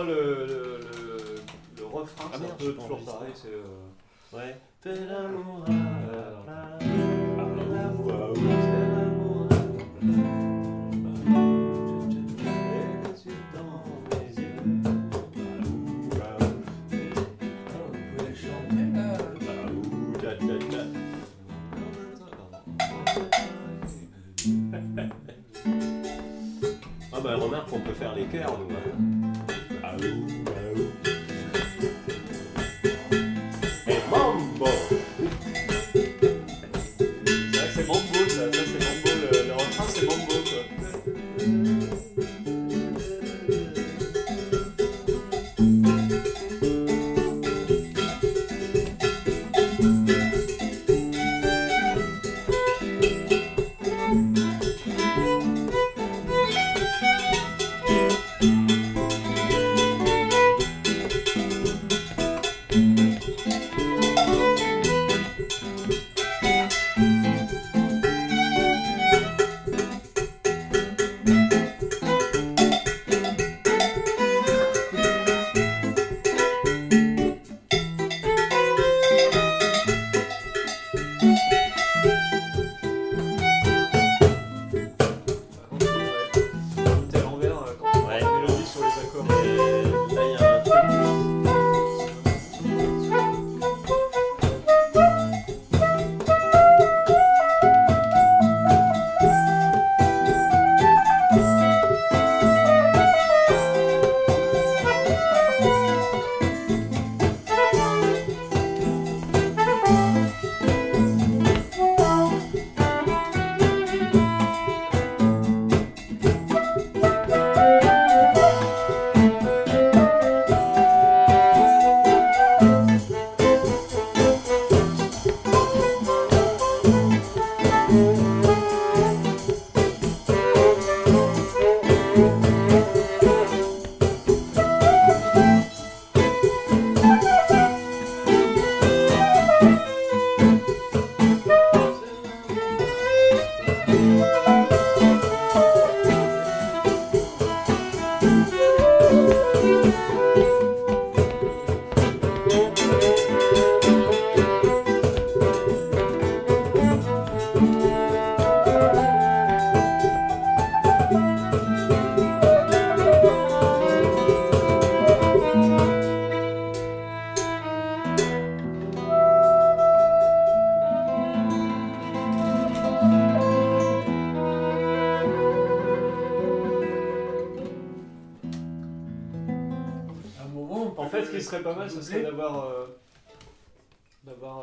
le refrain, Ah c'est merde, un peu j'ai pas toujours enregistré. pareil. C'est Ouais. fais l'amour à la plage. Fais l'amour à la Fais l'amour à la plage. Les yeux dans les yeux. Vous pouvez chanter là. Ah bah remarque qu'on peut faire les chœurs nous. Et mambo. C'est vrai que c'est mambo, ça c'est mambo, le refrain c'est mambo quoi. Tout est à l'envers quand on Ouais. met la mélodie sur les accords. Là il y a un truc. À un moment, on peut En fait, ce qui serait pas mal, ce serait doubler. d'avoir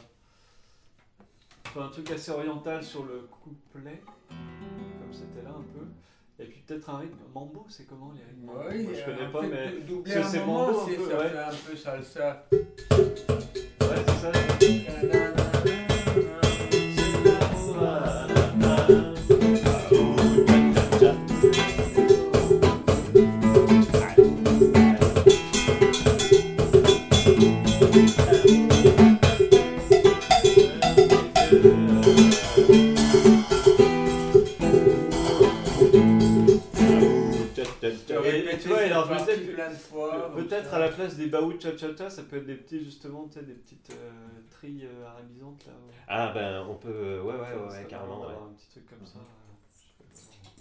enfin, un truc assez oriental sur le couplet, comme c'était là un peu. Et puis peut-être un rythme. Mambo, c'est comment les rythmes? Oui, Moi, je connais en pas, fait, mais doubler c'est- un c'est moment, mambo un c'est peu, ça ouais. fait un peu salsa. ouais, c'est ça. Et tu vois, alors je me disais que plein de fois. peut-être à la place des baou cha-cha-cha, ça peut être des petits, justement, tu sais, des petites trilles arabisantes là. Ah ben on peut. Ouais Ça carrément. va Ouais. avoir un petit truc comme ça.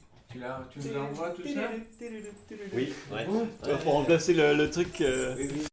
Tu nous envoies tout ça? Oui, ouais. Bon. Pour remplacer le truc.